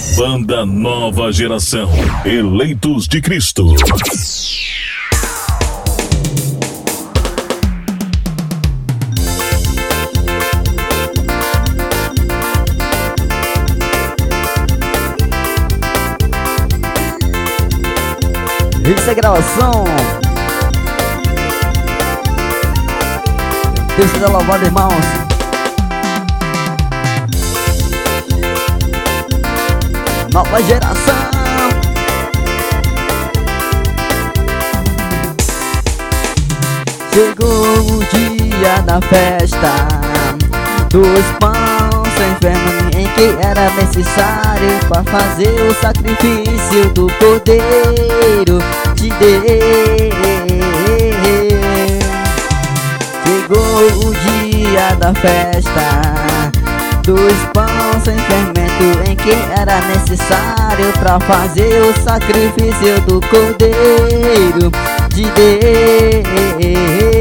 Banda Nova Geração, Eleitos de Cristo. Isso é gravação. Deus seja louvado, irmãos. Nova geração. Chegou o dia da festa dos pães sem fermento, em que era necessário para fazer o sacrifício do Cordeiro de Deus. Chegou o dia da festa dos pães sem fermento, em que era necessário para fazer o sacrifício do Cordeiro de Deus.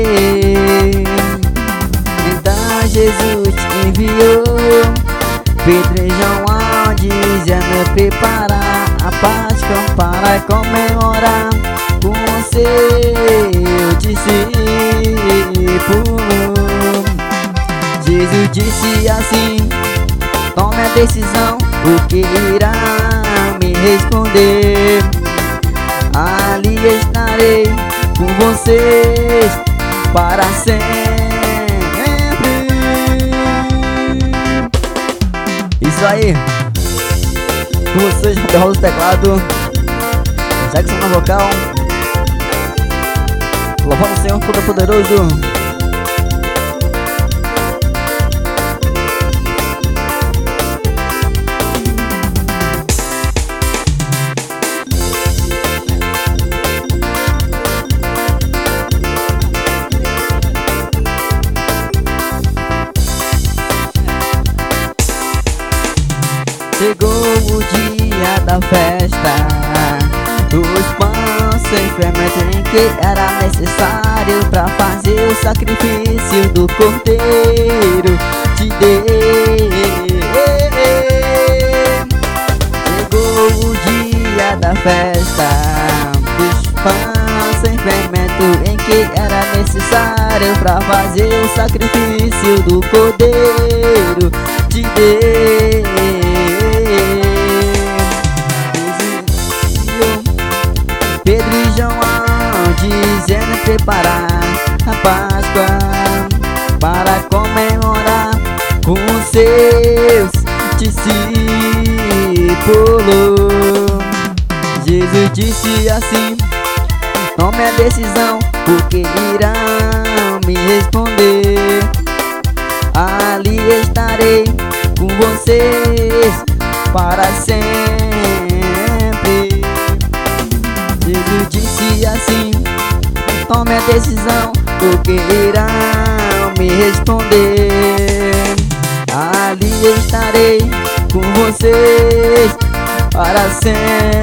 Então Jesus te enviou Pedro e João, dizendo preparar a Páscoa para comemorar com seu discípulo. Jesus disse assim: tome a decisão, o que irá me responder. Ali estarei com vocês para sempre. Isso aí, com vocês, Roberto do teclado, Jackson na vocal, louvando o Senhor Todo-Poderoso. Chegou o dia da festa dos pães sem fermento, em que era necessário para fazer o sacrifício do Cordeiro de Deus. Chegou o dia da festa dos pães sem fermento, em que era necessário para fazer o sacrifício do Cordeiro de Deus. Pedro e João dizendo preparar a Páscoa para comemorar com seus discípulos. Jesus disse assim: tome a decisão, porque irão me responder. Ali estarei com vocês para sempre. Jesus disse assim: tome a decisão, porque irão me responder. Ali estarei com vocês para sempre.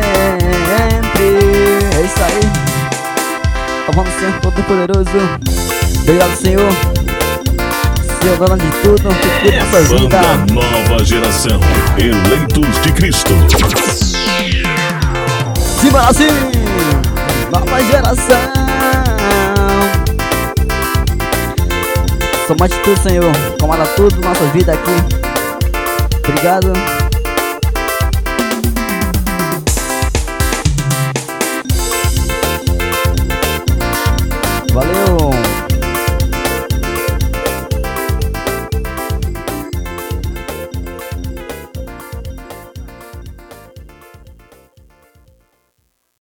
É isso aí. Louvando o Senhor Todo-Poderoso. Obrigado, Senhor. Senhor, dono de tudo, que cuida da sua vida. Banda Nova Geração, Eleitos de Cristo. Sim, Brasil! Nova geração! Somate tudo, Senhor. Comanda tudo na nossa vida aqui. Obrigado.